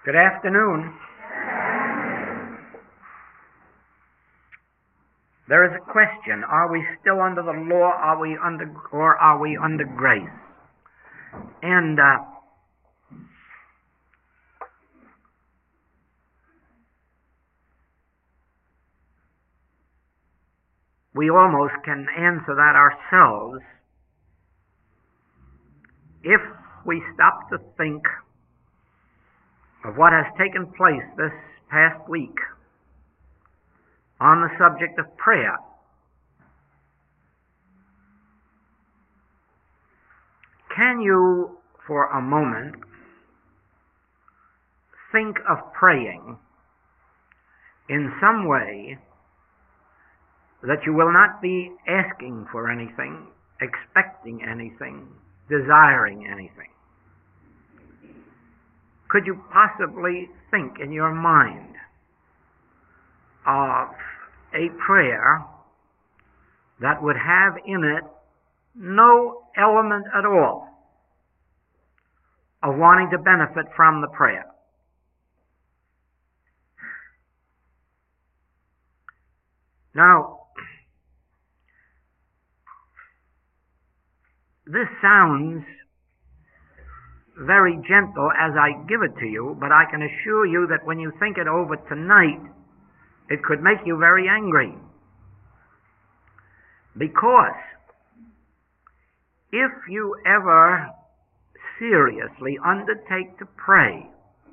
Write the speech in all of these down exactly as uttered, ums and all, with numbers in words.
Good afternoon. There is a question. Are we still under the law? Are we under, or are we under grace? And uh, we almost can answer that ourselves if we stop to think of what has taken place this past week on the subject of prayer. Can you, for a moment, think of praying in some way that you will not be asking for anything, expecting anything, desiring anything? Could you possibly think in your mind of a prayer that would have in it no element at all of wanting to benefit from the prayer? Now, this sounds very gentle as I give it to you, but I can assure you that when you think it over tonight, it could make you very angry. Because if you ever seriously undertake to pray,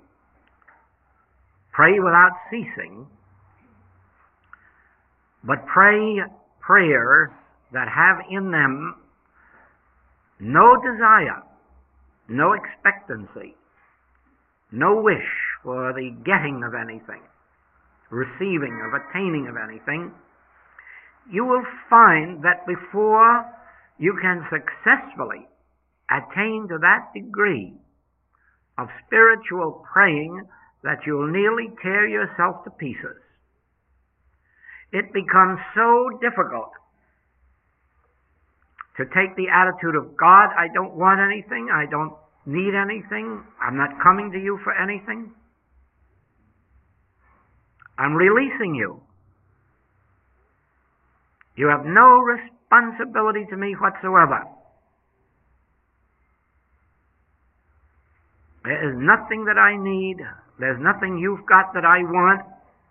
pray without ceasing, but pray prayers that have in them no desire, no expectancy, no wish for the getting of anything, receiving of, attaining of anything, you will find that before you can successfully attain to that degree of spiritual praying that you'll nearly tear yourself to pieces. It becomes so difficult to take the attitude of, God, I don't want anything, I don't need anything, I'm not coming to you for anything. I'm releasing you. You have no responsibility to me whatsoever. There is nothing that I need, there's nothing you've got that I want.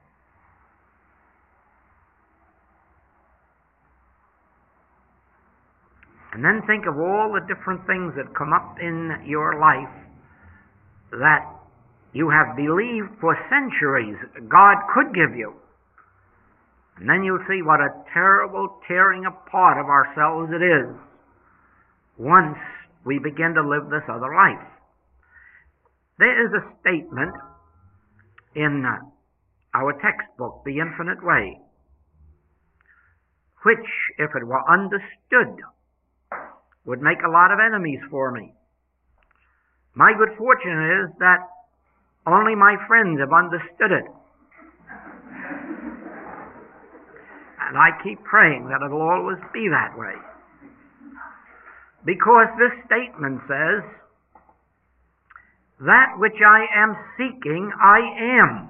And then think of all the different things that come up in your life that you have believed for centuries God could give you. And then you'll see what a terrible tearing apart of ourselves it is once we begin to live this other life. There is a statement in our textbook, The Infinite Way, which, if it were understood, would make a lot of enemies for me. My good fortune is that only my friends have understood it. And I keep praying that it'll always be that way. Because this statement says, that which I am seeking, I am.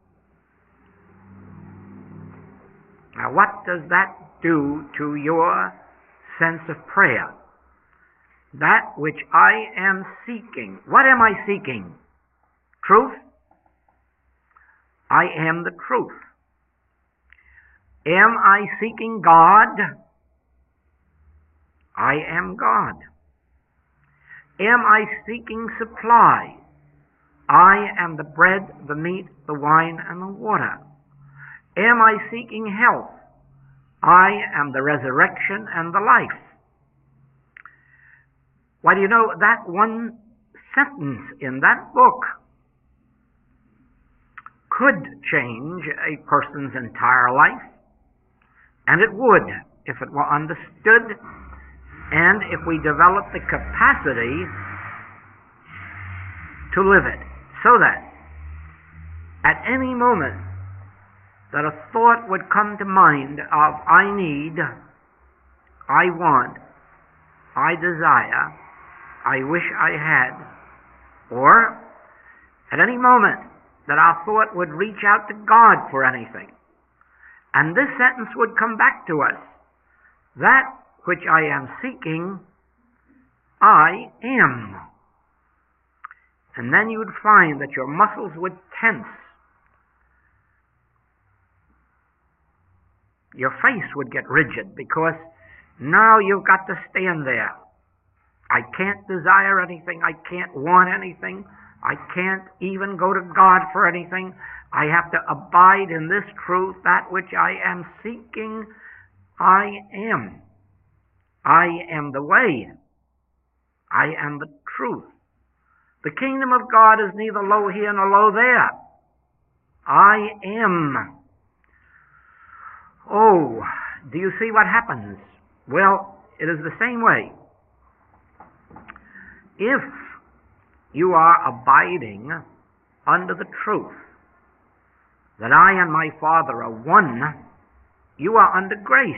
Now, what does that do to your sense of prayer? That which I am seeking. What am I seeking? Truth? I am the truth. Am I seeking God? I am God. Am I seeking supply? I am the bread, the meat, the wine, and the water. Am I seeking health? I am the resurrection and the life. Why, do you know that one sentence in that book could change a person's entire life, and it would if it were understood and if we developed the capacity to live it, so that at any moment that a thought would come to mind of I need, I want, I desire, I wish I had, or At any moment that our thought would reach out to God for anything. And this sentence would come back to us. That which I am seeking, I am. And then you would find that your muscles would tense. Your face would get rigid because now you've got to stand there. I can't desire anything. I can't want anything. I can't even go to God for anything. I have to abide in this truth. That which I am seeking, I am. I am the way. I am the truth. The kingdom of God is neither low here nor low there. I am. Oh, do you see what happens? Well, it is the same way. If you are abiding under the truth that I and my Father are one, you are under grace.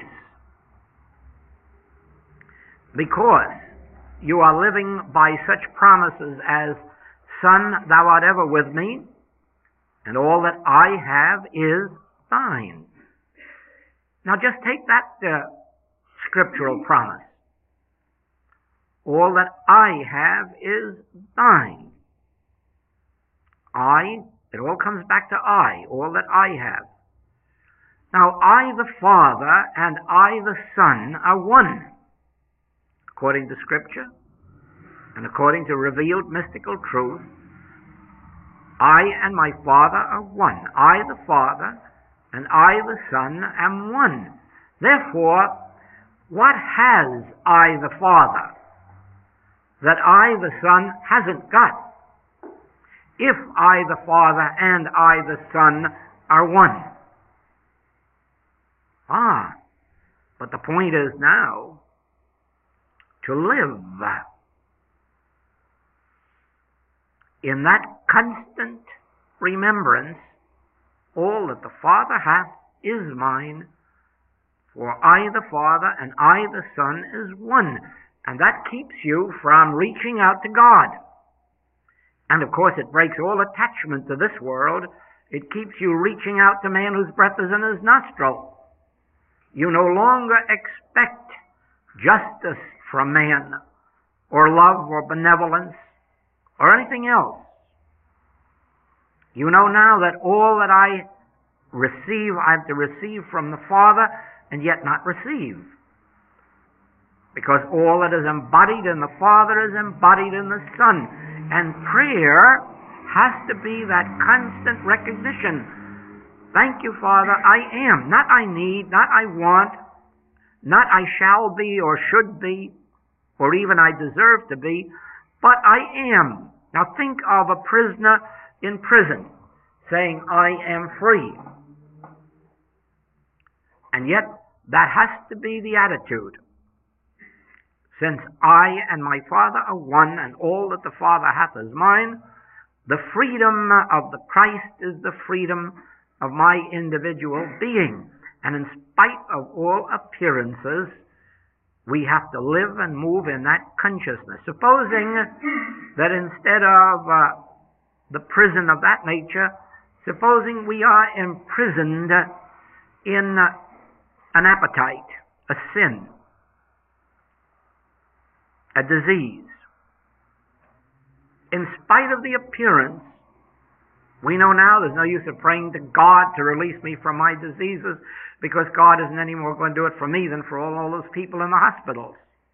Because you are living by such promises as, Son, thou art ever with me, and all that I have is thine. Now just take that uh, scriptural promise. All that I have is thine. I, it all comes back to I, all that I have. Now I the Father and I the Son are one, according to Scripture and according to revealed mystical truth. I and my Father are one. I the Father and I the Son am one. Therefore, what has I the Father that I the Son hasn't got? If I the Father and I the Son are one. Ah, but the point is now to live in that constant remembrance, all that the Father hath is mine, for I the Father and I the Son is one. And that keeps you from reaching out to God. And of course it breaks all attachment to this world. It keeps you reaching out to man whose breath is in his nostril. You no longer expect justice from man, or love, or benevolence, or anything else. You know now that all that I receive, I have to receive from the Father, and yet not receive. Because all that is embodied in the Father is embodied in the Son. And prayer has to be that constant recognition. Thank you, Father, I am. Not I need, not I want, not I shall be or should be, or even I deserve to be, but I am. Now think of a prisoner in prison saying, I am free. And yet, that has to be the attitude. Since I and my Father are one, and all that the Father hath is mine, the freedom of the Christ is the freedom of my individual being. And in spite of all appearances, we have to live and move in that consciousness. Supposing that instead of uh, the prison of that nature, supposing we are imprisoned in uh, an appetite, a sin, a disease. In spite of the appearance, we know now there's no use of praying to God to release me from my diseases, because God isn't any more going to do it for me than for all, all those people in the hospitals.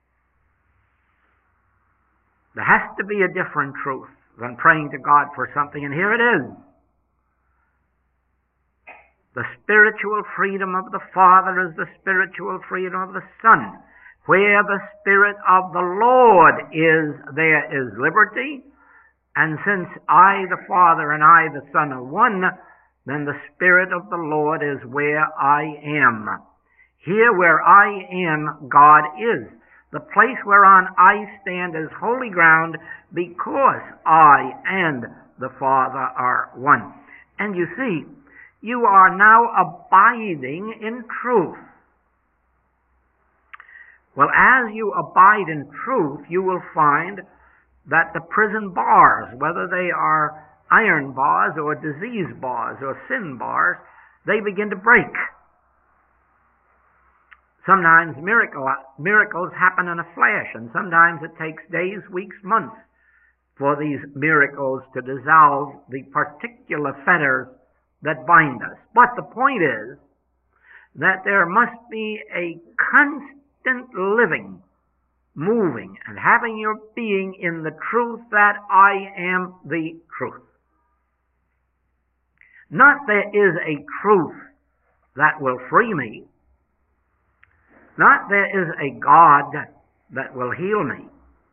There has to be a different truth than praying to God for something, and here it is. The spiritual freedom of the Father is the spiritual freedom of the Son. Where the Spirit of the Lord is, there is liberty. And since I, the Father, and I, the Son, are one, then the Spirit of the Lord is where I am. Here where I am, God is. The place whereon I stand is holy ground, because I and the Father are one. And you see, you are now abiding in truth. Well, as you abide in truth, you will find that the prison bars, whether they are iron bars or disease bars or sin bars, they begin to break. Sometimes miracle, miracles happen in a flash, and sometimes it takes days, weeks, months for these miracles to dissolve the particular fetters that bind us. But the point is that there must be a constant living, moving, and having your being in the truth that I am the truth. Not there is a truth that will free me. Not there is a God that will heal me.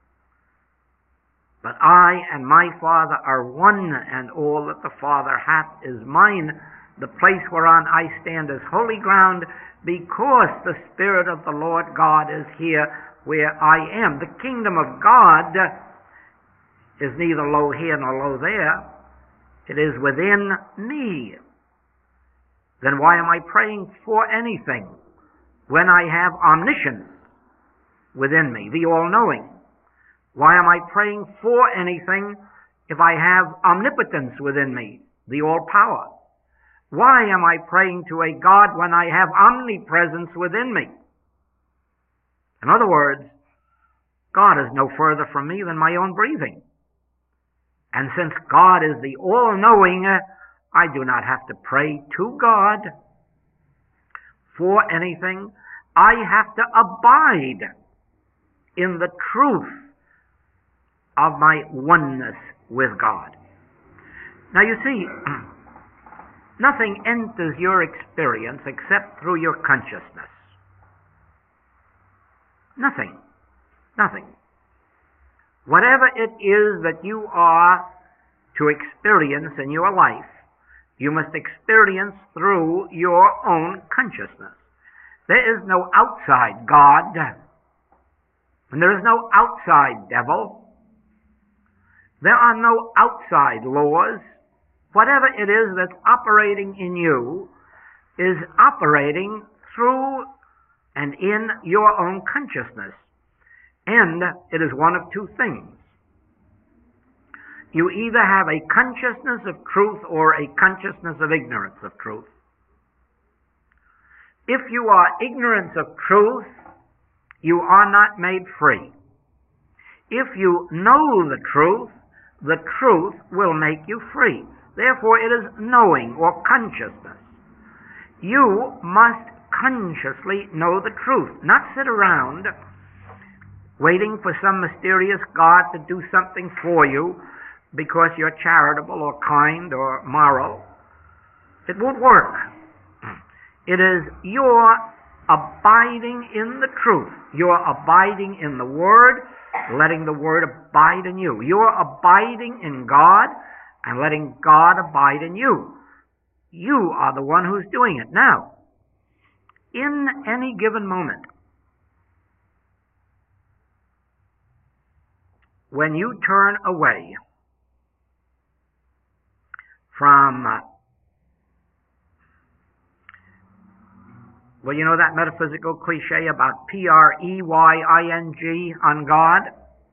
But I and my Father are one, and all that the Father hath is mine. The place whereon I stand is holy ground, because the Spirit of the Lord God is here where I am. The kingdom of God is neither low here nor low there. It is within me. Then why am I praying for anything when I have omniscience within me, the all-knowing? Why am I praying for anything if I have omnipotence within me, the all-power? Why am I praying to a God when I have omnipresence within me? In other words, God is no further from me than my own breathing. And since God is the all-knowing, I do not have to pray to God for anything. I have to abide in the truth of my oneness with God. Now you see, nothing enters your experience except through your consciousness. Nothing. Nothing. Whatever it is that you are to experience in your life, you must experience through your own consciousness. There is no outside God, and there is no outside devil. There are no outside laws. Whatever it is that's operating in you is operating through and in your own consciousness. And it is one of two things. You either have a consciousness of truth or a consciousness of ignorance of truth. If you are ignorant of truth, you are not made free. If you know the truth, the truth will make you free. Therefore, it is knowing or consciousness. You must consciously know the truth, not sit around waiting for some mysterious God to do something for you because you're charitable or kind or moral. It won't work. It is your abiding in the truth. You're abiding in the Word, letting the Word abide in you. You're abiding in God and letting God abide in you. You are the one who's doing it. Now, in any given moment, when you turn away from, uh, well, you know that metaphysical cliche about P R E Y I N G on God?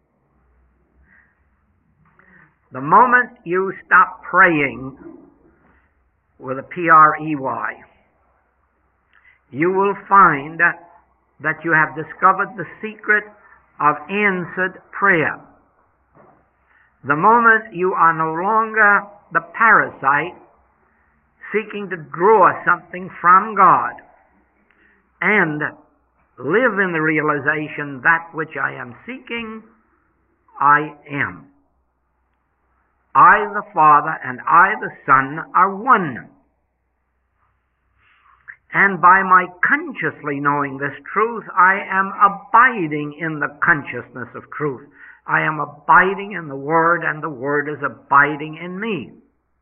The moment you stop praying with a P R E Y, you will find that you have discovered the secret of answered prayer. The moment you are no longer the parasite seeking to draw something from God and live in the realization that which I am seeking, I am. I, the Father, and I, the Son, are one. And by my consciously knowing this truth, I am abiding in the consciousness of truth. I am abiding in the Word, and the Word is abiding in me.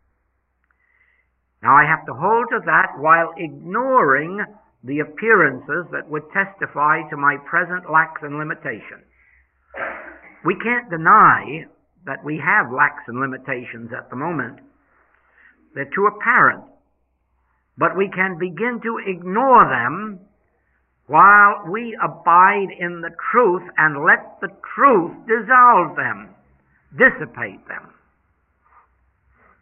Now I have to hold to that while ignoring the appearances that would testify to my present lacks and limitations. We can't deny that we have lacks and limitations at the moment. They're too apparent. But we can begin to ignore them while we abide in the truth and let the truth dissolve them, dissipate them.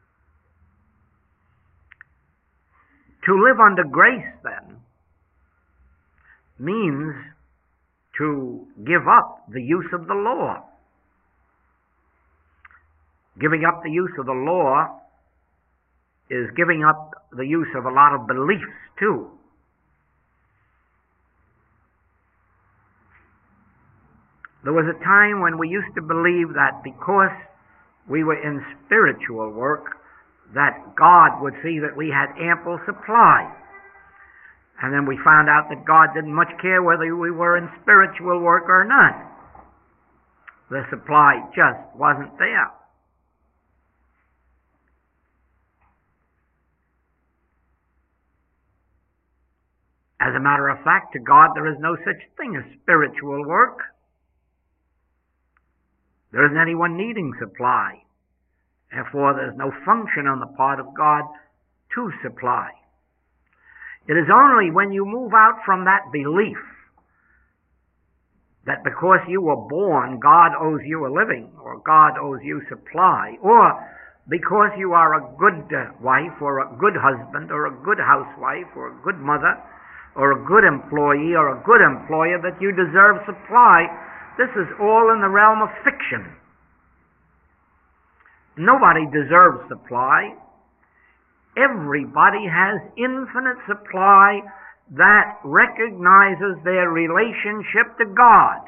To live under grace, then, means to give up the use of the law. Giving up the use of the law is giving up the use of a lot of beliefs, too. There was a time when we used to believe that because we were in spiritual work, that God would see that we had ample supply. And then we found out that God didn't much care whether we were in spiritual work or not. The supply just wasn't there. As a matter of fact, to God there is no such thing as spiritual work. There isn't anyone needing supply. Therefore, there's no function on the part of God to supply. It is only when you move out from that belief that because you were born, God owes you a living, or God owes you supply, or because you are a good wife, or a good husband, or a good housewife, or a good mother, or a good employee, or a good employer, that you deserve supply. This is all in the realm of fiction. Nobody deserves supply. Everybody has infinite supply that recognizes their relationship to God.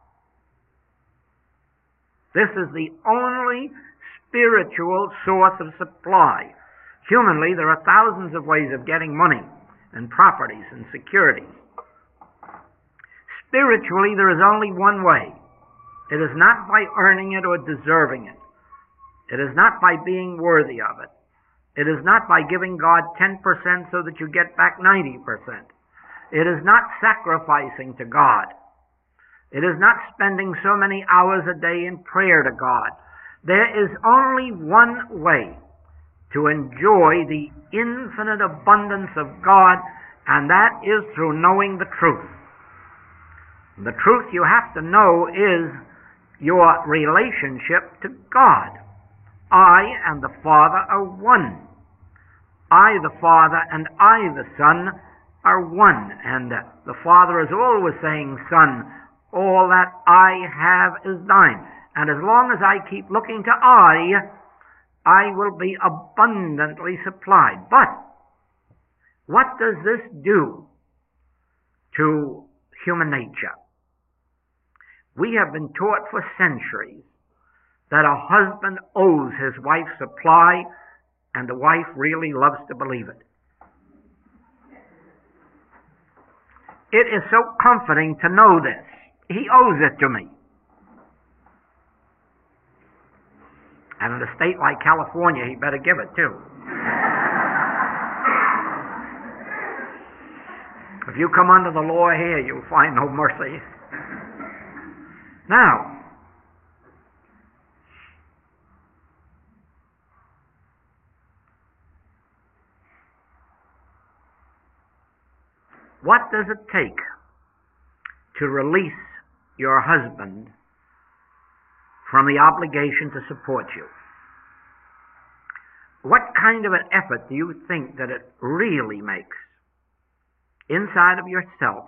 This is the only spiritual source of supply. Humanly, there are thousands of ways of getting money and properties and securities. Spiritually, there is only one way. It is not by earning it or deserving it. It is not by being worthy of it. It is not by giving God ten percent so that you get back ninety percent. It is not sacrificing to God. It is not spending so many hours a day in prayer to God. There is only one way to enjoy the infinite abundance of God, and that is through knowing the truth. The truth you have to know is your relationship to God. I and the Father are one. I, the Father, and I, the Son, are one. And the Father is always saying, Son, all that I have is thine. And as long as I keep looking to I, I will be abundantly supplied. But what does this do to human nature? We have been taught for centuries that a husband owes his wife supply, and the wife really loves to believe it. It is so comforting to know this. He owes it to me. And in a state like California, he better give it too. If you come under the law here, you'll find no mercy. Now, what does it take to release your husband from the obligation to support you? What kind of an effort do you think that it really makes inside of yourself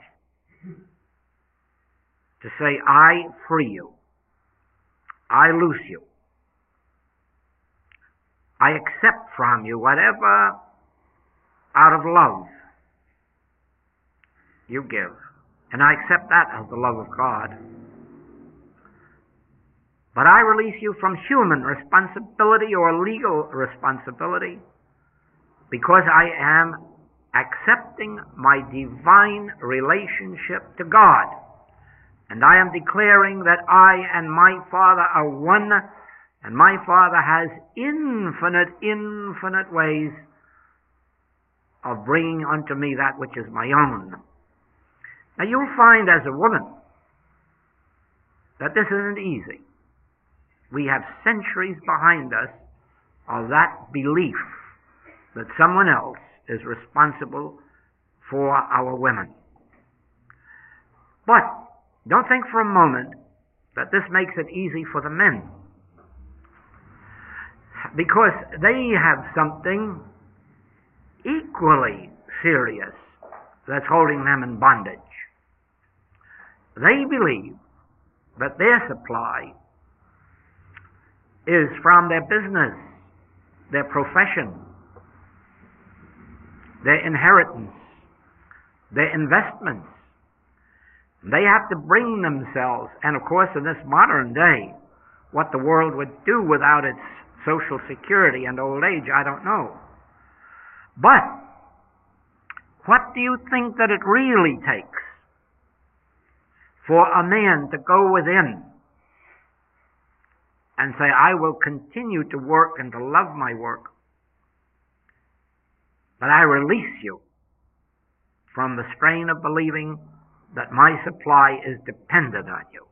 to say, I free you, I loose you, I accept from you whatever out of love you give, and I accept that as the love of God. But I release you from human responsibility or legal responsibility because I am accepting my divine relationship to God. And I am declaring that I and my Father are one, and my Father has infinite, infinite ways of bringing unto me that which is my own. Now you'll find as a woman that this isn't easy. We have centuries behind us of that belief that someone else is responsible for our women. But don't think for a moment that this makes it easy for the men, because they have something equally serious that's holding them in bondage. They believe that their supply is from their business, their profession, their inheritance, their investments. They have to bring themselves, and of course in this modern day, what the world would do without its social security and old age, I don't know. But what do you think that it really takes for a man to go within and say, I will continue to work and to love my work, but I release you from the strain of believing that my supply is dependent on you.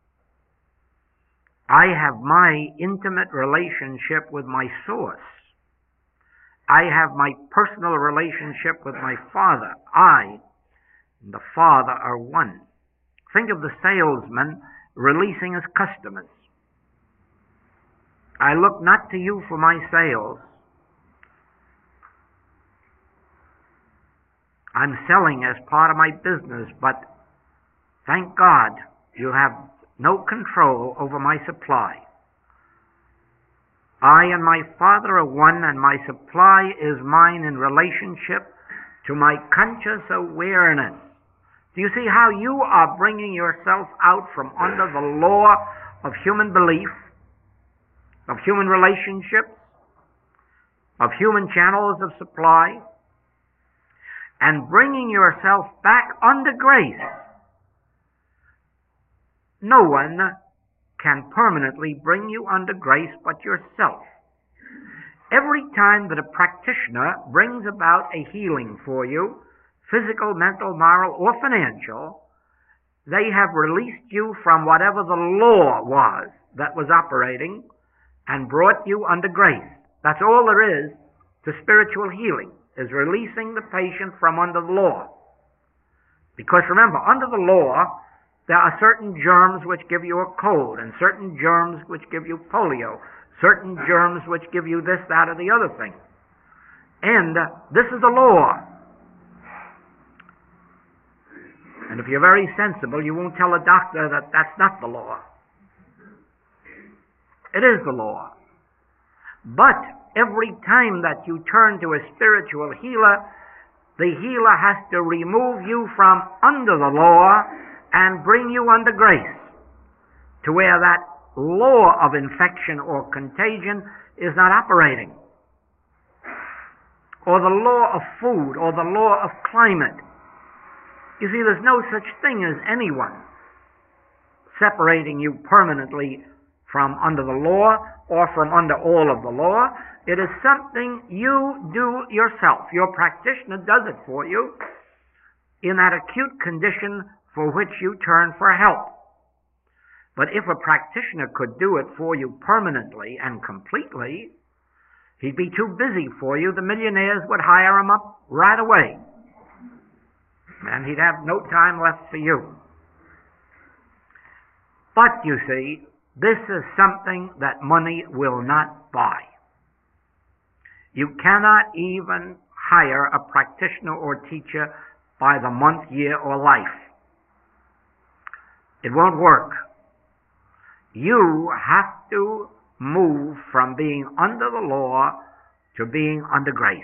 I have my intimate relationship with my source. I have my personal relationship with my Father. I and the Father are one. Think of the salesman releasing his customers. I look not to you for my sales. I'm selling as part of my business, but thank God you have no control over my supply. I and my Father are one, and my supply is mine in relationship to my conscious awareness. Do you see how you are bringing yourself out from under the law of human belief, of human relationships, of human channels of supply, and bringing yourself back under grace? No one can permanently bring you under grace but yourself. Every time that a practitioner brings about a healing for you, physical, mental, moral, or financial, they have released you from whatever the law was that was operating and brought you under grace. That's all there is to spiritual healing, is releasing the patient from under the law. Because remember, under the law, there are certain germs which give you a cold, and certain germs which give you polio, certain germs which give you this, that, or the other thing. And uh, this is the law. And if you're very sensible, you won't tell a doctor that that's not the law. It is the law. But every time that you turn to a spiritual healer, the healer has to remove you from under the law and bring you under grace, to where that law of infection or contagion is not operating, or the law of food, or the law of climate. You see, there's no such thing as anyone separating you permanently from under the law or from under all of the law. It is something you do yourself. Your practitioner does it for you in that acute condition for which you turn for help. But if a practitioner could do it for you permanently and completely, he'd be too busy for you. The millionaires would hire him up right away, and he'd have no time left for you. But you see, this is something that money will not buy. You cannot even hire a practitioner or teacher by the month, year, or life. It won't work. You have to move from being under the law to being under grace.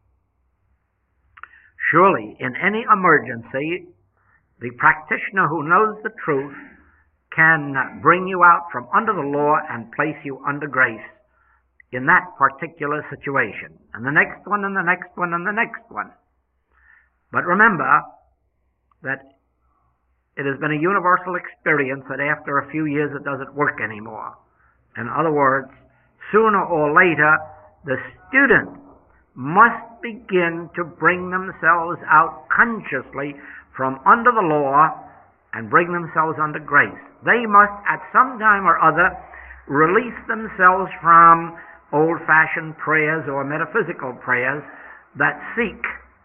Surely, in any emergency, the practitioner who knows the truth can bring you out from under the law and place you under grace in that particular situation, and the next one, and the next one, and the next one. But remember that it has been a universal experience that after a few years it doesn't work anymore. In other words, sooner or later, the student must begin to bring themselves out consciously from under the law and bring themselves under grace. They must, at some time or other, release themselves from old-fashioned prayers or metaphysical prayers that seek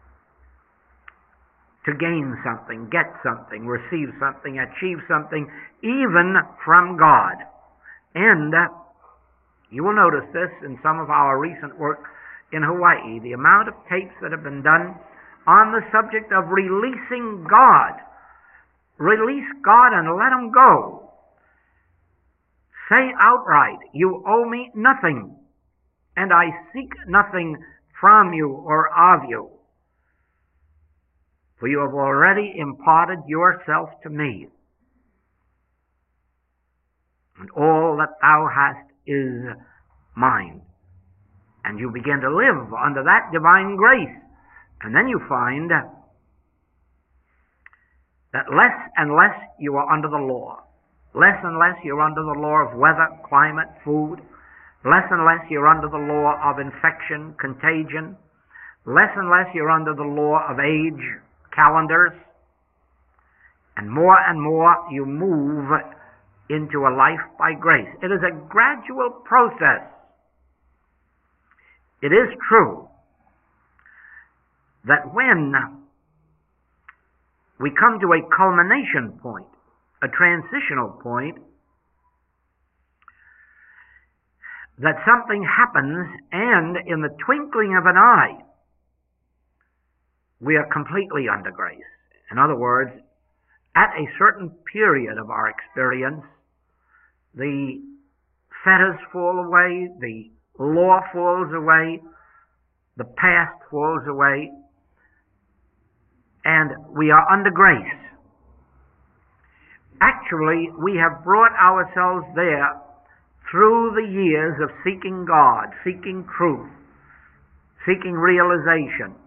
to gain something, get something, receive something, achieve something, even from God. And uh, you will notice this in some of our recent work in Hawaii. The amount of tapes that have been done on the subject of releasing God. Release God and let him go. Say outright, you owe me nothing, and I seek nothing from you or of you, for you have already imparted yourself to me, and all that thou hast is mine. And you begin to live under that divine grace. And then you find that less and less you are under the law. Less and less you're under the law of weather, climate, food. Less and less you're under the law of infection, contagion. Less and less you're under the law of age, calendars. And more and more you move into a life by grace. It is a gradual process. It is true that when we come to a culmination point, a transitional point, that something happens and in the twinkling of an eye, we are completely under grace. In other words, at a certain period of our experience, the fetters fall away, the law falls away, the past falls away, and we are under grace. Actually, we have brought ourselves there through the years of seeking God, seeking truth, seeking realization.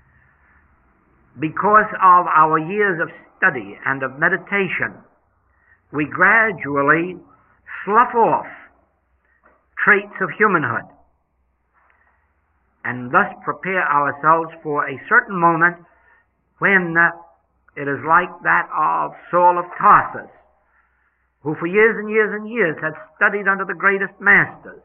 Because of our years of study and of meditation, we gradually slough off traits of humanhood and thus prepare ourselves for a certain moment when it is like that of Saul of Tarsus, who for years and years and years had studied under the greatest masters,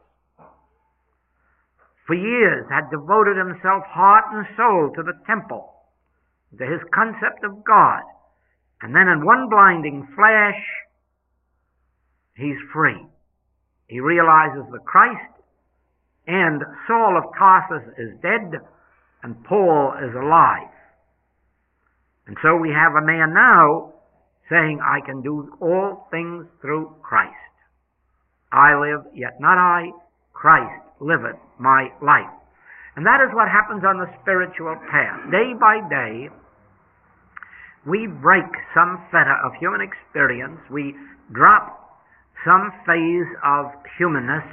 for years had devoted himself heart and soul to the temple, to his concept of God, and then in one blinding flash, he's free. He realizes the Christ, and Saul of Tarsus is dead, and Paul is alive. And so we have a man now saying, I can do all things through Christ. I live, yet not I, Christ liveth my life. And that is what happens on the spiritual path. Day by day, we break some fetter of human experience. We drop some phase of humanness.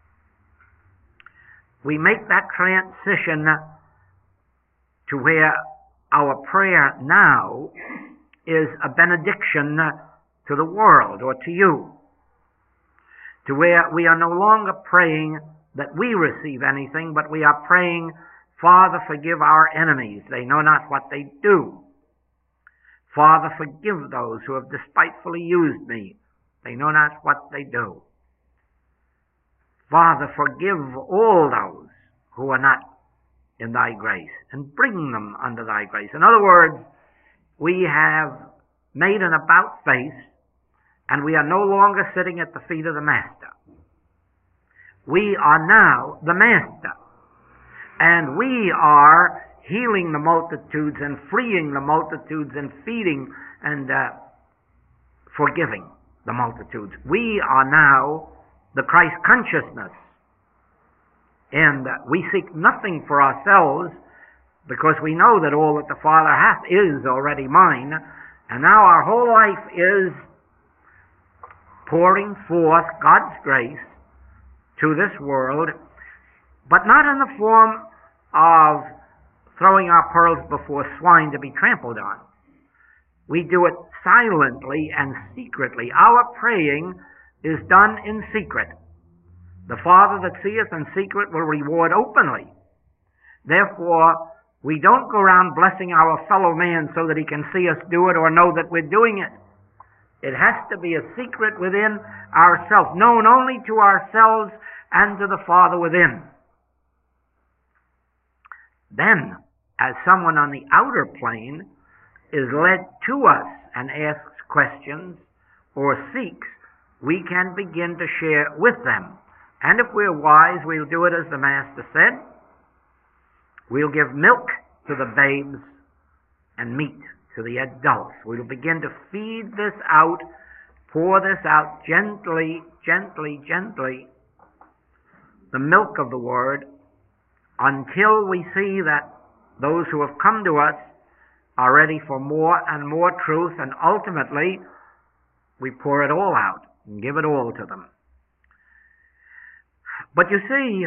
We make that transition to where our prayer now is a benediction to the world or to you, to where we are no longer praying that we receive anything, but we are praying, Father, forgive our enemies. They know not what they do. Father, forgive those who have despitefully used me. They know not what they do. Father, forgive all those who are not in thy grace, and bring them under thy grace. In other words, we have made an about face, and we are no longer sitting at the feet of the Master. We are now the Master, and we are healing the multitudes and freeing the multitudes and feeding and uh, forgiving the multitudes. We are now the Christ consciousness. And we seek nothing for ourselves, because we know that all that the Father hath is already mine. And now our whole life is pouring forth God's grace to this world, but not in the form of throwing our pearls before swine to be trampled on. We do it silently and secretly. Our praying is done in secret. The Father that seeth in secret will reward openly. Therefore, we don't go around blessing our fellow man so that he can see us do it or know that we're doing it. It has to be a secret within ourselves, known only to ourselves and to the Father within. Then, as someone on the outer plane is led to us and asks questions or seeks, we can begin to share with them. And if we're wise, we'll do it as the Master said. We'll give milk to the babes and meat to the adults. We will begin to feed this out, pour this out gently, gently, gently, the milk of the Word, until we see that those who have come to us are ready for more and more truth, and ultimately we pour it all out and give it all to them. But you see,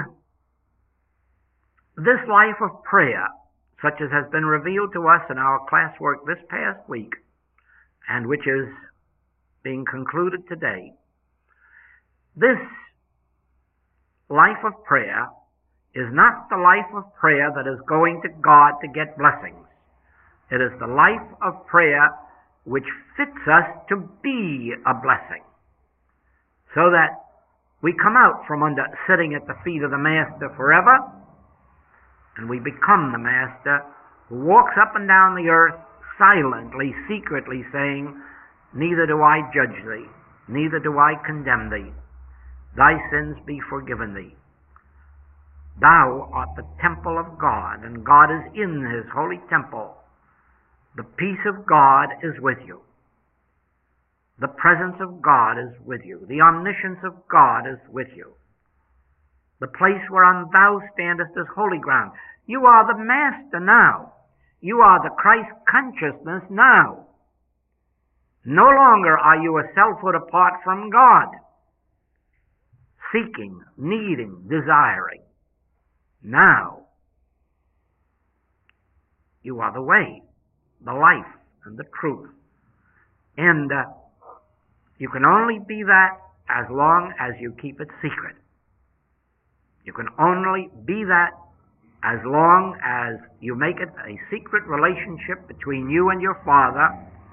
this life of prayer, such as has been revealed to us in our classwork this past week, and which is being concluded today, this life of prayer is not the life of prayer that is going to God to get blessings. It is the life of prayer which fits us to be a blessing, so that we come out from under sitting at the feet of the Master forever, and we become the Master who walks up and down the earth silently, secretly saying, "Neither do I judge thee, neither do I condemn thee. Thy sins be forgiven thee. Thou art the temple of God, and God is in his holy temple. The peace of God is with you. The presence of God is with you. The omniscience of God is with you. The place whereon thou standest is holy ground." You are the Master now. You are the Christ consciousness now. No longer are you a selfhood apart from God, seeking, needing, desiring. Now, you are the way, the life, and the truth. And uh, you can only be that as long as you keep it secret. You can only be that as long as you make it a secret relationship between you and your Father,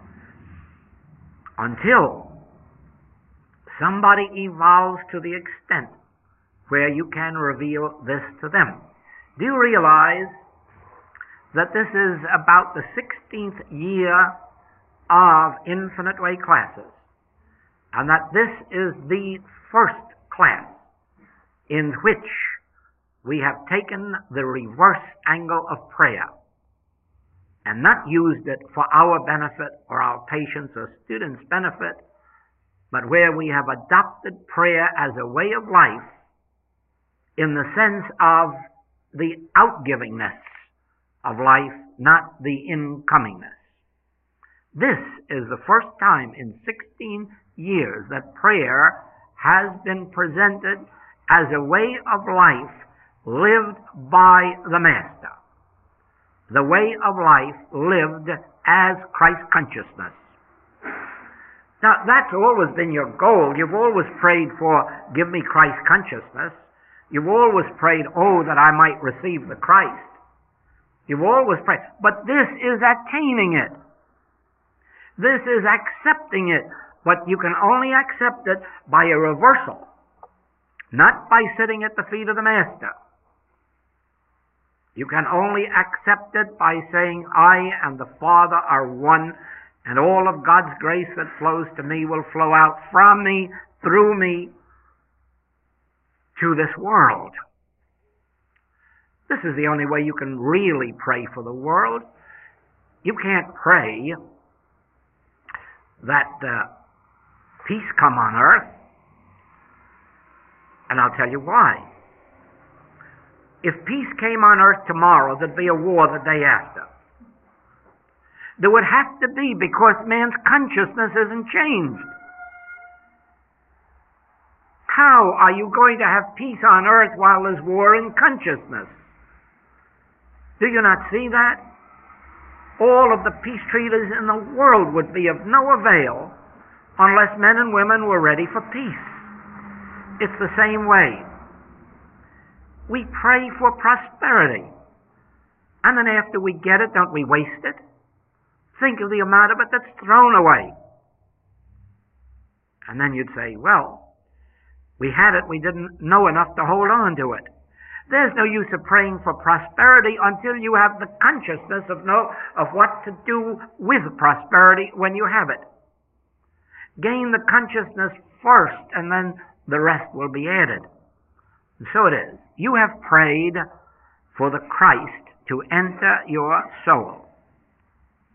until somebody evolves to the extent where you can reveal this to them. Do you realize that this is about the sixteenth year of Infinite Way classes, and that this is the first class in which we have taken the reverse angle of prayer and not used it for our benefit or our patients' or students' benefit, but where we have adopted prayer as a way of life in the sense of the outgivingness of life, not the incomingness. This is the first time in sixteen years that prayer has been presented as a way of life lived by the Master. The way of life lived as Christ consciousness. Now, that's always been your goal. You've always prayed for, give me Christ consciousness. You've always prayed, oh, that I might receive the Christ. You've always prayed. But this is attaining it. This is accepting it. But you can only accept it by a reversal, not by sitting at the feet of the Master. You can only accept it by saying, I and the Father are one, and all of God's grace that flows to me will flow out from me, through me, to this world. This is the only way you can really pray for the world. You can't pray that uh, peace come on earth, and I'll tell you why. If peace came on earth tomorrow, there'd be a war the day after. There would have to be, because man's consciousness isn't changed. How are you going to have peace on earth while there's war in consciousness? Do you not see that? All of the peace treaties in the world would be of no avail unless men and women were ready for peace. It's the same way. We pray for prosperity, and then after we get it, don't we waste it? Think of the amount of it that's thrown away. And then you'd say, well, we had it, we didn't know enough to hold on to it. There's no use of praying for prosperity until you have the consciousness of know of what to do with prosperity when you have it. Gain the consciousness first, and then the rest will be added. And so it is. You have prayed for the Christ to enter your soul.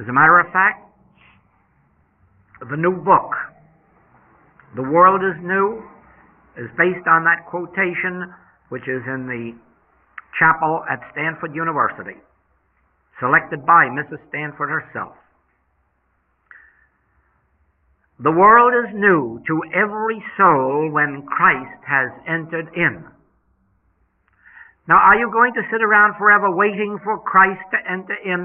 As a matter of fact, the new book, The World is New, is based on that quotation which is in the chapel at Stanford University, selected by Missus Stanford herself. The world is new to every soul when Christ has entered in. Now, are you going to sit around forever waiting for Christ to enter in?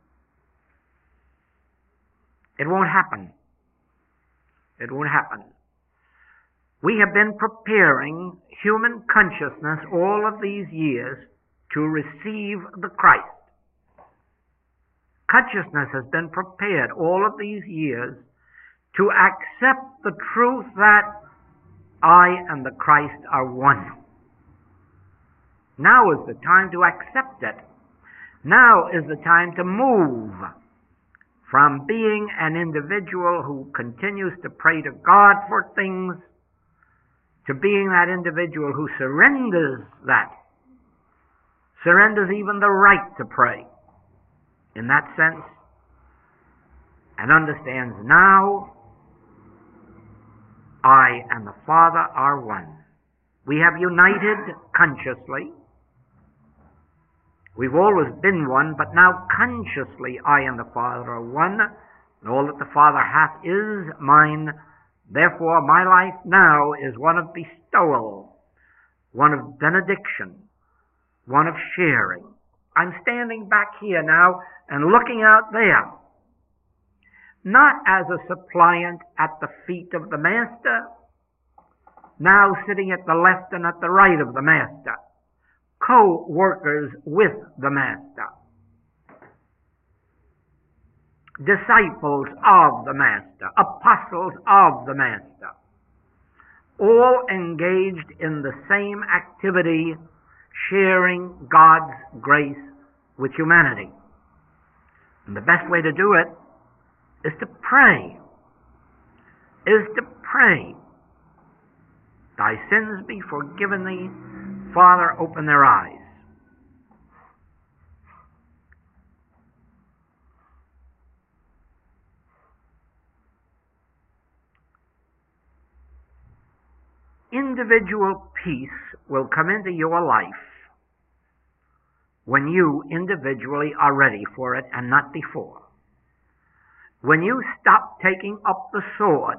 It won't happen. It won't happen. We have been preparing human consciousness all of these years to receive the Christ. Consciousness has been prepared all of these years to accept the truth that I and the Christ are one. Now is the time to accept it. Now is the time to move from being an individual who continues to pray to God for things to being that individual who surrenders that, surrenders even the right to pray in that sense, and understands now I and the Father are one. We have united consciously. We've always been one, but now consciously I and the Father are one, and all that the Father hath is mine. Therefore my life now is one of bestowal, one of benediction, one of sharing. I'm standing back here now and looking out there, not as a suppliant at the feet of the Master, now sitting at the left and at the right of the Master, co-workers with the Master, disciples of the Master, apostles of the Master, all engaged in the same activity, sharing God's grace with humanity. And the best way to do it is to pray, is to pray. Thy sins be forgiven thee, Father, open their eyes. Individual peace will come into your life when you individually are ready for it and not before. When you stop taking up the sword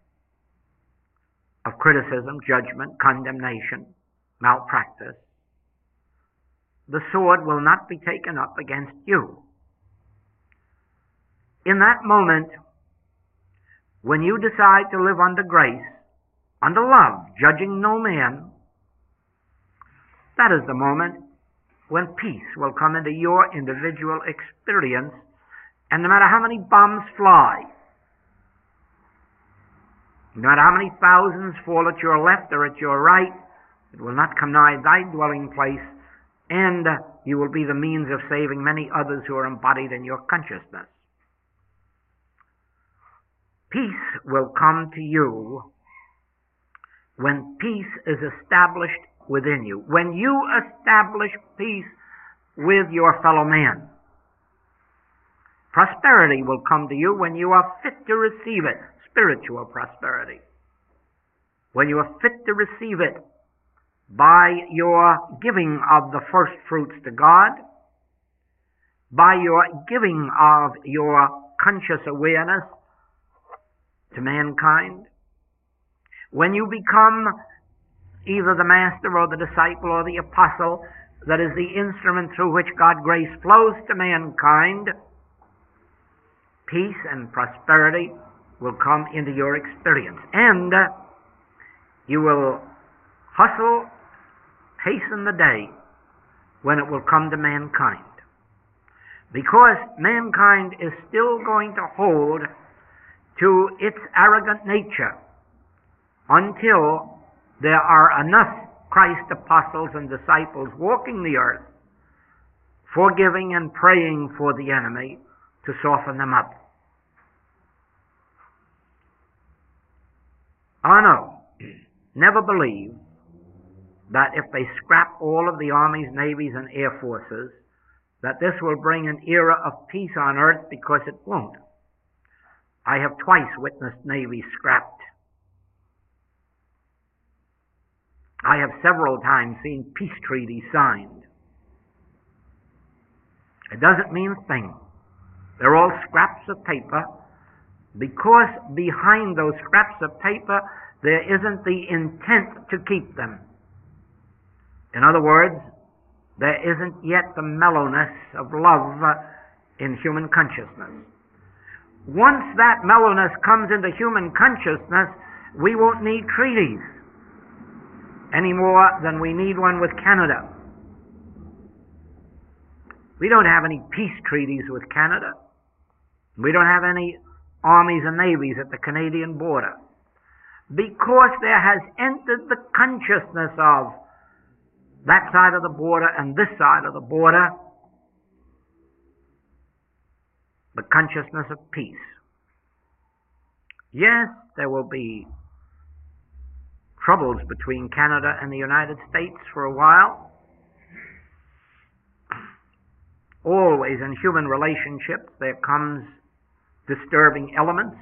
of criticism, judgment, condemnation, malpractice, the sword will not be taken up against you. In that moment, when you decide to live under grace, under love, judging no man, that is the moment when peace will come into your individual experience, and no matter how many bombs fly, no matter how many thousands fall at your left or at your right, it will not come nigh thy dwelling place, and you will be the means of saving many others who are embodied in your consciousness. Peace will come to you when peace is established within you, when you establish peace with your fellow man. Prosperity will come to you when you are fit to receive it, spiritual prosperity. When you are fit to receive it by your giving of the first fruits to God, by your giving of your conscious awareness to mankind, when you become either the master or the disciple or the apostle that is the instrument through which God's grace flows to mankind, peace and prosperity will come into your experience. And you will hustle, hasten the day when it will come to mankind. Because mankind is still going to hold to its arrogant nature until there are enough Christ apostles and disciples walking the earth, forgiving and praying for the enemy to soften them up. Oh no, never believe that if they scrap all of the armies, navies, and air forces that this will bring an era of peace on earth, because it won't. I have twice witnessed navies scrapped. I have several times seen peace treaties signed. It doesn't mean a thing. They're all scraps of paper, because behind those scraps of paper there isn't the intent to keep them. In other words, there isn't yet the mellowness of love in human consciousness. Once that mellowness comes into human consciousness, we won't need treaties any more than we need one with Canada. We don't have any peace treaties with Canada. We don't have any armies and navies at the Canadian border, because there has entered the consciousness of that side of the border and this side of the border the consciousness of peace. Yes, there will be troubles between Canada and the United States for a while. Always in human relationships there comes disturbing elements.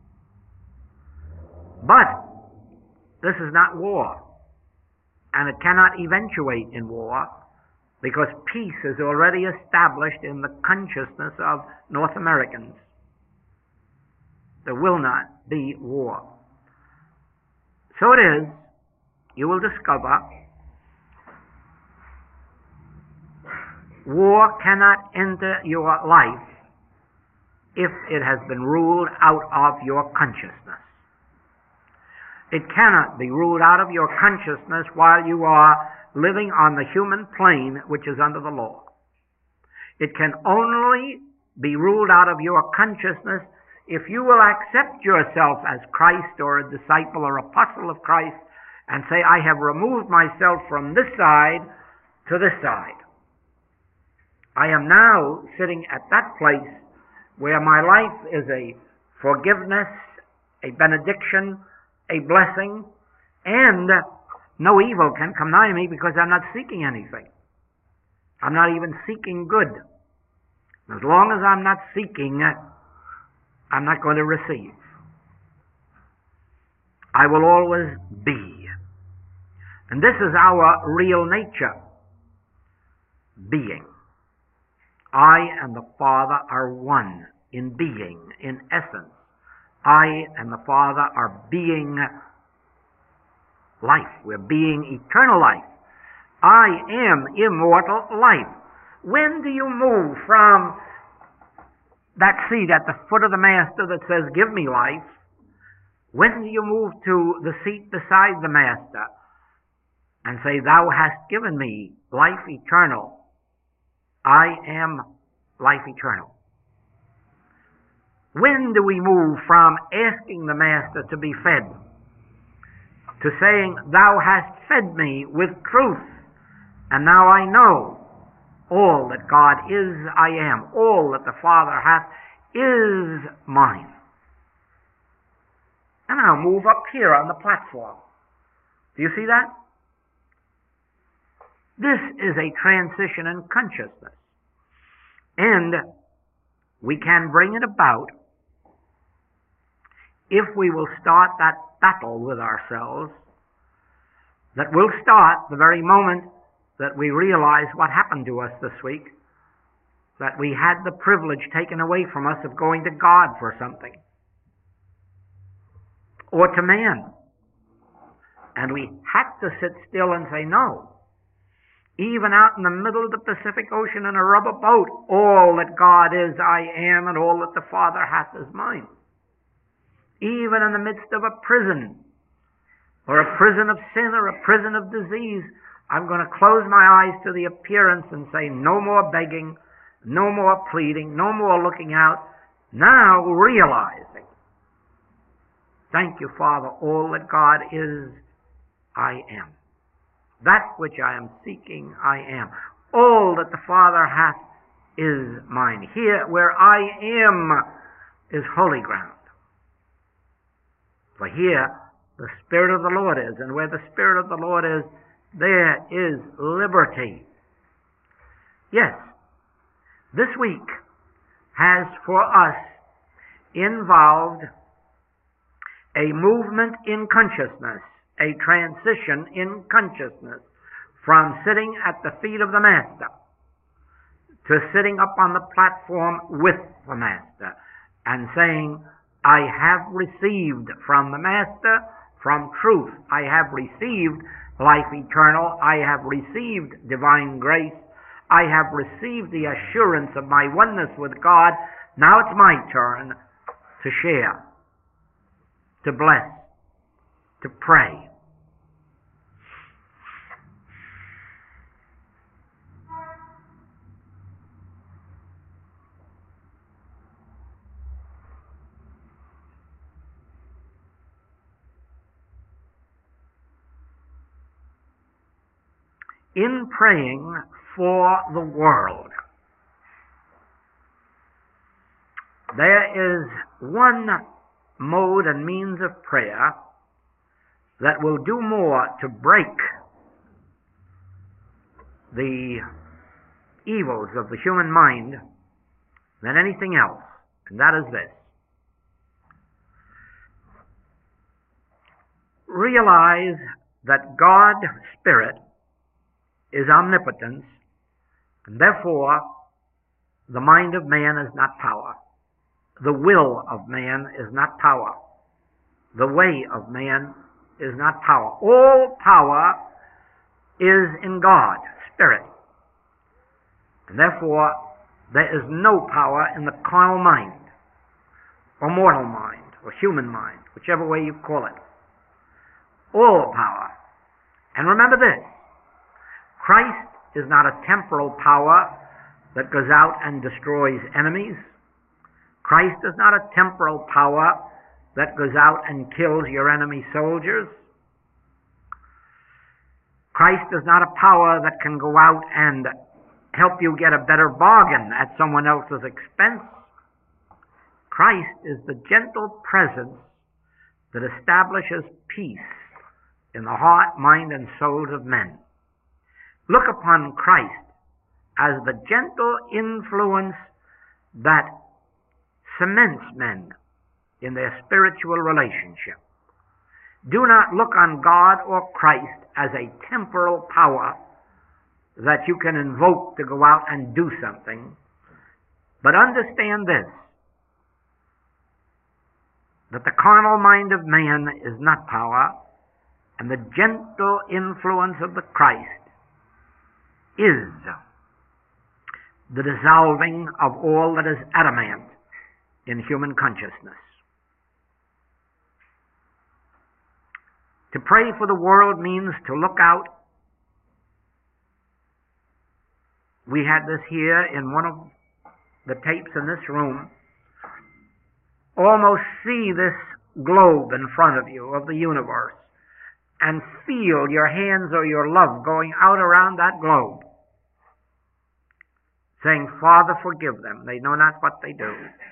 But this is not war, and it cannot eventuate in war, because peace is already established in the consciousness of North Americans. There will not be war. So it is, you will discover, war cannot enter your life if it has been ruled out of your consciousness. It cannot be ruled out of your consciousness while you are living on the human plane, which is under the law. It can only be ruled out of your consciousness if you will accept yourself as Christ or a disciple or apostle of Christ and say, I have removed myself from this side to this side. I am now sitting at that place where my life is a forgiveness, a benediction, a blessing, and no evil can come nigh me, because I'm not seeking anything. I'm not even seeking good. As long as I'm not seeking, I'm not going to receive. I will always be. And this is our real nature, being. I and the Father are one in being, in essence. I and the Father are being life. We're being eternal life. I am immortal life. When do you move from that seat at the foot of the Master that says, give me life? When do you move to the seat beside the Master and say, thou hast given me life eternal? I am life eternal. When do we move from asking the Master to be fed to saying, thou hast fed me with truth, and now I know all that God is, I am. All that the Father hath is mine. And I'll move up here on the platform. Do you see that? This is a transition in consciousness. And we can bring it about if we will start that battle with ourselves, that will start the very moment that we realize what happened to us this week, that we had the privilege taken away from us of going to God for something, or to man. And we had to sit still and say, no. Even out in the middle of the Pacific Ocean in a rubber boat, all that God is, I am, and all that the Father hath is mine. Even in the midst of a prison, or a prison of sin, or a prison of disease, I'm going to close my eyes to the appearance and say, no more begging, no more pleading, no more looking out. Now realizing, thank you, Father, all that God is, I am. That which I am seeking, I am. All that the Father hath is mine. Here, where I am, is holy ground. For here, the Spirit of the Lord is, and where the Spirit of the Lord is, there is liberty. Yes, this week has for us involved a movement in consciousness, a transition in consciousness from sitting at the feet of the Master to sitting up on the platform with the Master and saying, I have received from the Master, from truth, I have received life eternal, I have received divine grace, I have received the assurance of my oneness with God. Now it's my turn to share, to bless, to pray. In praying for the world, there is one mode and means of prayer that will do more to break the evils of the human mind than anything else, and that is this. Realize that God, Spirit, is omnipotence, and therefore the mind of man is not power. The will of man is not power. The way of man is not power. All power is in God, Spirit. And therefore, there is no power in the carnal mind, or mortal mind, or human mind, whichever way you call it. All power. And remember this, Christ is not a temporal power that goes out and destroys enemies. Christ is not a temporal power that goes out and kills your enemy soldiers. Christ is not a power that can go out and help you get a better bargain at someone else's expense. Christ is the gentle presence that establishes peace in the heart, mind, and souls of men. Look upon Christ as the gentle influence that cements men in their spiritual relationship. Do not look on God or Christ as a temporal power that you can invoke to go out and do something, but understand this, that the carnal mind of man is not power, and the gentle influence of the Christ is the dissolving of all that is adamant in human consciousness. To pray for the world means to look out. We had this here in one of the tapes in this room. Almost see this globe in front of you of the universe and feel your hands or your love going out around that globe, saying, Father, forgive them. They know not what they do.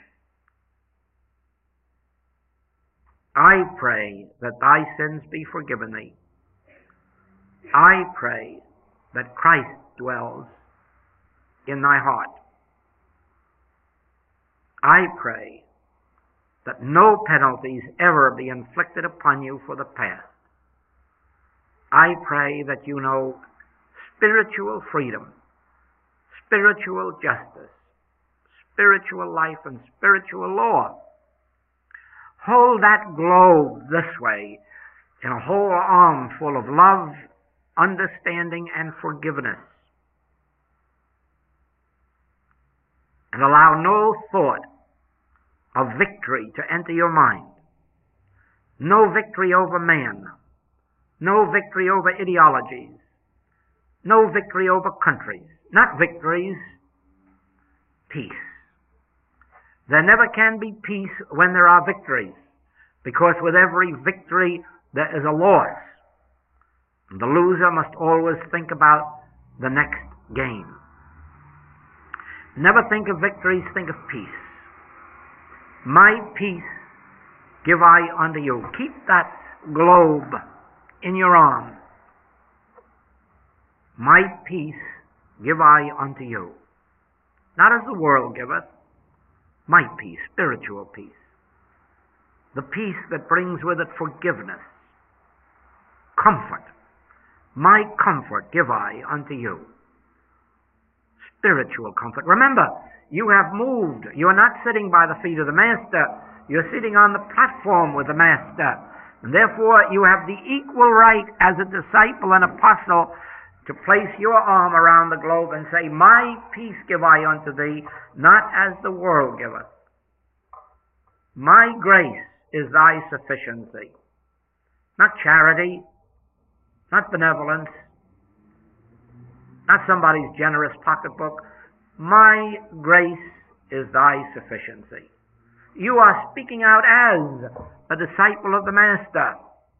I pray that thy sins be forgiven thee. I pray that Christ dwells in thy heart. I pray that no penalties ever be inflicted upon you for the past. I pray that you know spiritual freedom, spiritual justice, spiritual life, and spiritual law. Hold that globe this way in a whole armful of love, understanding, and forgiveness. And allow no thought of victory to enter your mind. No victory over man. No victory over ideologies. No victory over countries. Not victories, peace. There never can be peace when there are victories, because with every victory there is a loss. And the loser must always think about the next game. Never think of victories, think of peace. My peace give I unto you. Keep that globe in your arm. My peace give I unto you. not as the world giveth, my peace, spiritual peace, the peace that brings with it forgiveness, comfort. My comfort give I unto you. Spiritual comfort. Remember, you have moved. You are not sitting by the feet of the Master. You're sitting on the platform with the Master. And therefore, you have the equal right as a disciple and apostle to place your arm around the globe and say, my peace give I unto thee, not as the world giveth. My grace is thy sufficiency. Not charity, not benevolence, not somebody's generous pocketbook. My grace is thy sufficiency. You are speaking out as a disciple of the Master.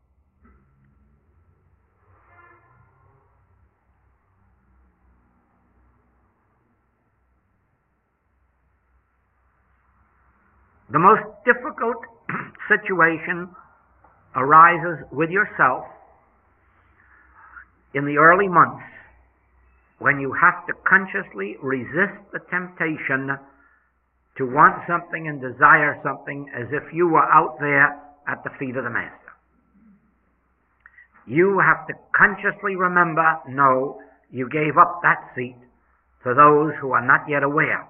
The most difficult situation arises with yourself in the early months when you have to consciously resist the temptation to want something and desire something as if you were out there at the feet of the Master. You have to consciously remember, no, you gave up that seat to those who are not yet aware.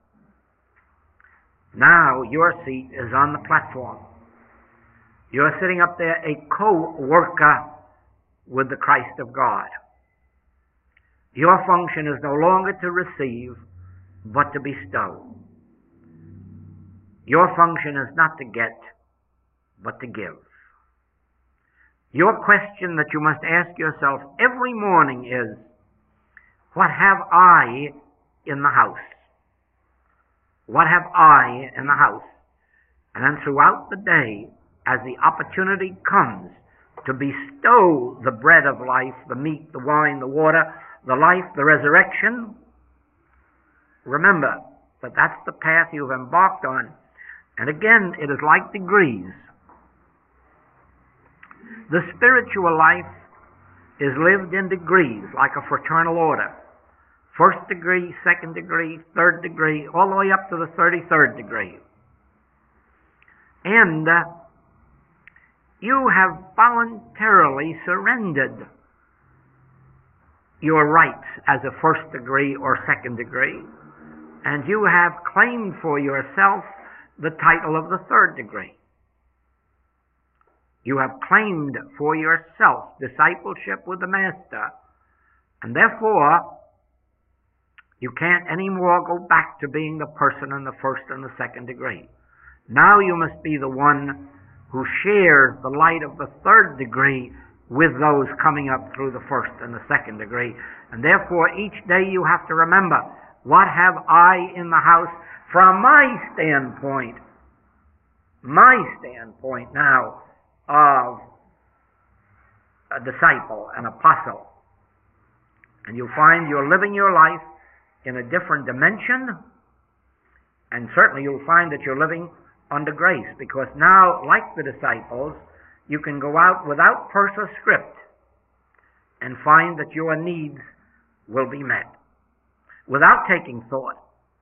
Now your seat is on the platform. You're sitting up there a co-worker with the Christ of God. Your function is no longer to receive, but to bestow. Your function is not to get, but to give. Your question that you must ask yourself every morning is, what have I in the house? What have I in the house? And then throughout the day, as the opportunity comes to bestow the bread of life, the meat, the wine, the water, the life, the resurrection, remember that that's the path you've embarked on. And again, it is like degrees. The spiritual life is lived in degrees, like a fraternal order. First degree, second degree, third degree, all the way up to the thirty-third degree. And uh, you have voluntarily surrendered your rights as a first degree or second degree, and you have claimed for yourself the title of the third degree. You have claimed for yourself discipleship with the Master, and therefore you can't anymore go back to being the person in the first and the second degree. Now you must be the one who shares the light of the third degree with those coming up through the first and the second degree. And therefore each day you have to remember, what have I in the house from my standpoint, my standpoint now of a disciple, an apostle. And you find you're living your life in a different dimension, and certainly you'll find that you're living under grace, because now, like the disciples, you can go out without purse or script and find that your needs will be met without taking thought.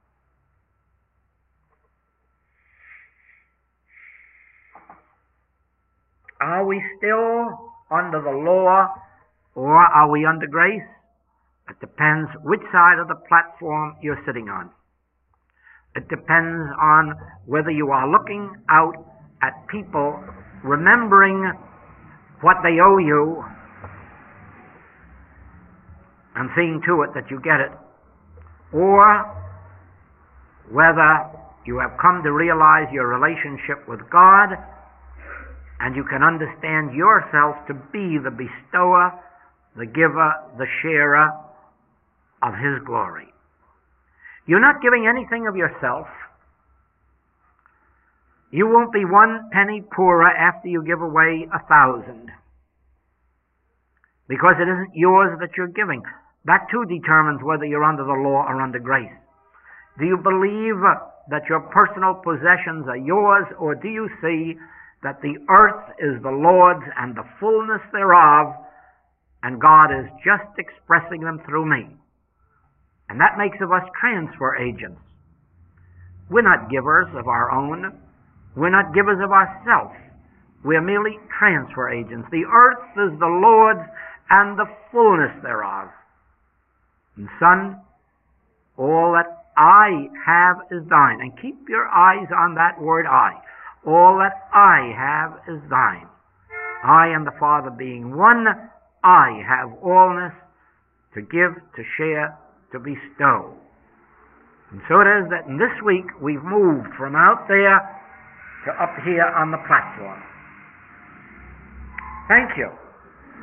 Are we still under the law, or are we under grace? It depends which side of the platform you're sitting on. It depends on whether you are looking out at people, remembering what they owe you, and seeing to it that you get it, or whether you have come to realize your relationship with God, and you can understand yourself to be the bestower, the giver, the sharer of His glory. You're not giving anything of yourself. You won't be one penny poorer after you give away a thousand, because it isn't yours that you're giving. That too determines whether you're under the law or under grace. Do you believe that your personal possessions are yours, or do you see that the earth is the Lord's and the fullness thereof, and God is just expressing them through me? And that makes of us transfer agents. We're not givers of our own. We're not givers of ourselves. We're merely transfer agents. The earth is the Lord's and the fullness thereof. And son, all that I have is thine. And keep your eyes on that word I. All that I have is thine. I and the Father being one, I have allness to give, to share, to bestow. And so it is that in this week we've moved from out there to up here on the platform. Thank you.